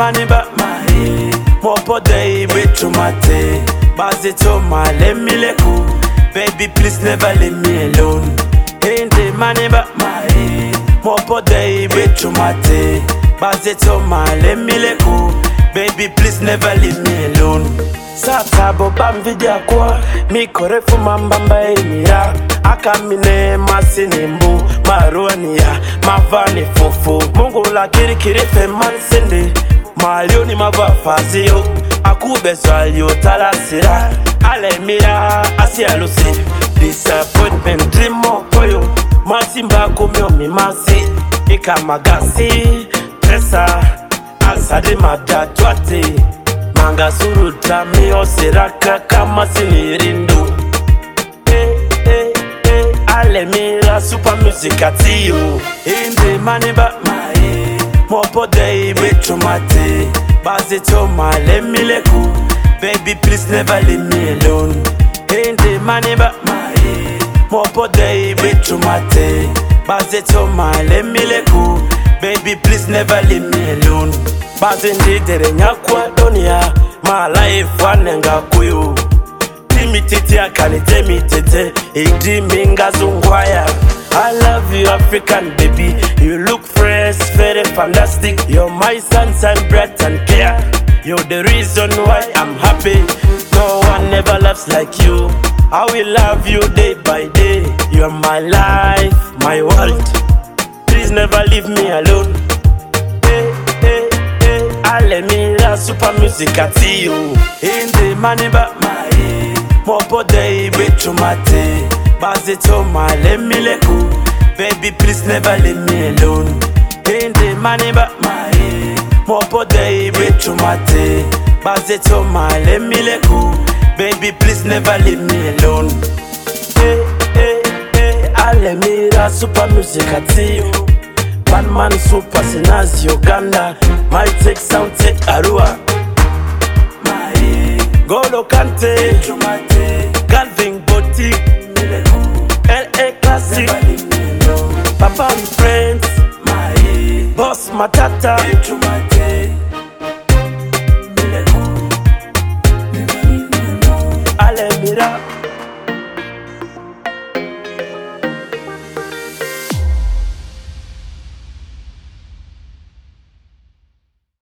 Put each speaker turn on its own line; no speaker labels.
money back my head. Mopo day with mate. Bazito my let me let go. Baby please never leave me alone. Ain't the money back my head. Mopo day with mate. Bazito my let me let go. Baby please never leave me alone. Sata bobam vidia kwa mi korefu mambamba emira. Akamine masinimbu maruani ya mavani fufu. Mungu la kiri fe mansende. Malioni mavafazio akubezalio talasira. Alemira asialusi disappointment dreamo koyo. Masimba kumyo mimasi ikamagasi pesa asadi madatwate. Manga suruta mio siraka kama sinirindu. Alemira super music atio. Inde money back my head. Mopo day with mate. Bazito my let me let go. Baby please never leave me alone. Inde money back my head. Mopo day with mate. Bazito my let me let go. Baby please never leave me alone. Bazindi dere nyakwa donia. My life wanenga kuyu. Timititi akani temitete. Idi minga zungwaya. I love you African baby. You look fresh, very fantastic. You're my sunshine, breath and care. You're the reason why I'm happy. No one ever loves like you. I will love you day by day. You're my life, my world. Please never leave me alone. Alemira super music at you. In the money back my head. Mopo day with mate. Bazito my let me let go. Baby please never leave me alone. In the money back my head. Mopo day with mate. Bazito my let me let go. Baby please never leave me alone. Alemira super music at you. Batman super sinas Uganda. My take sound take Arua. Golo Kante Galvin Boutique LA Classic Papa and Friends Boss Matata